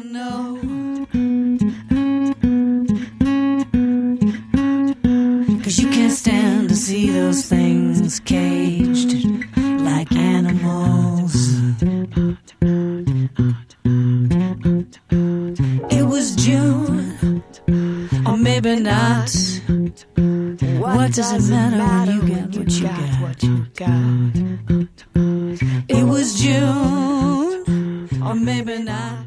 know. 'Cause you can't stand to see those things caged like animals. It was June, or maybe not. What does it matter when you get what you got? It was June, or maybe not.